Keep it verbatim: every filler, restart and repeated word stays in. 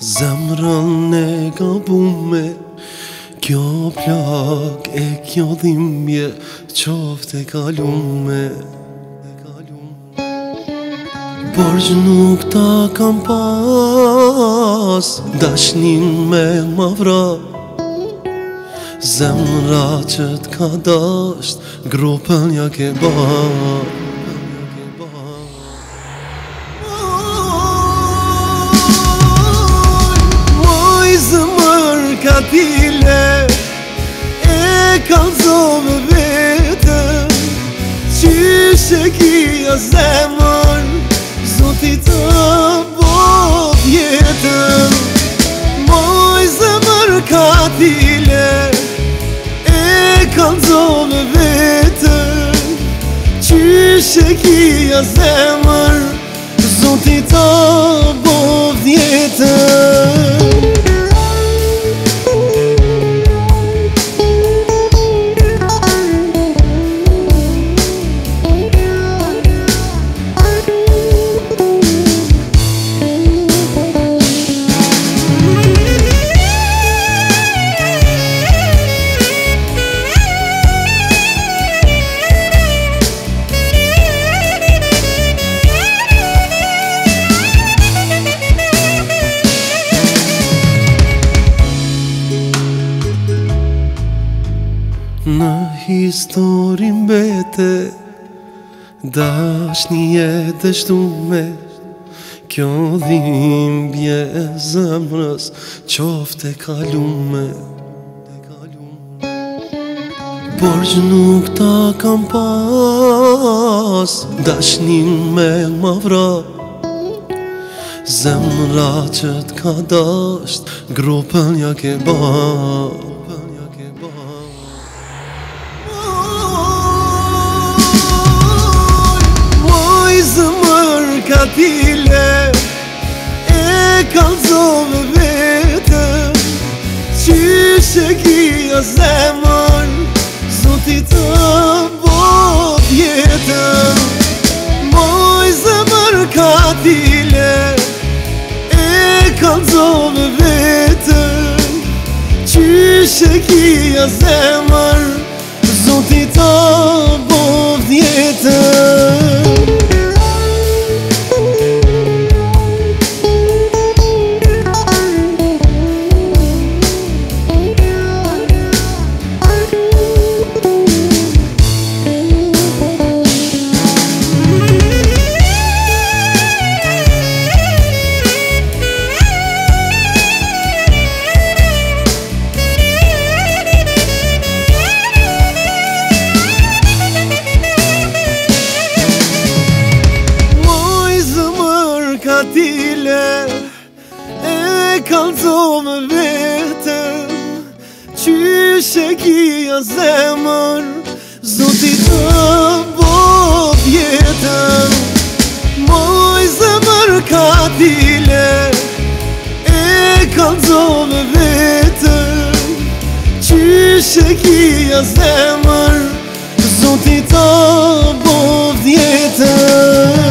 Zemrën e gabume, kjo plak e kjo dhimbje qofte kalume. Por që nuk ta kam pas dashnin me ma vra, zemra që t'ka dasht grupën ja ke ba. Katile e kalzove vetëm, qyshe kia zemër, Zoti të bo vjetëm. Moj zemër katile e kalzove vetëm, qyshe kia zemër, Zoti të bo vjetëm. Në histori mbete dashnie dështume, kjo dhimbje e zemrës qofte kalume. Por që nuk ta kam pas dashnin me ma vra, zemra që t'ka dasht grupën ja ke ba. Katile e kalzove vetëm, qyshe kia zemër, Zoti të bo vjetëm. Moj zemër katile e kalzove vetëm, qyshe kia zemër, Zoti të bo vjetëm. Katile e kalzove vetëm, qyshe kia zemër, Zoti të bo vjetëm. Moj zemër katile e kalzove vetëm, qyshe kia zemër, Zoti të bo vjetëm.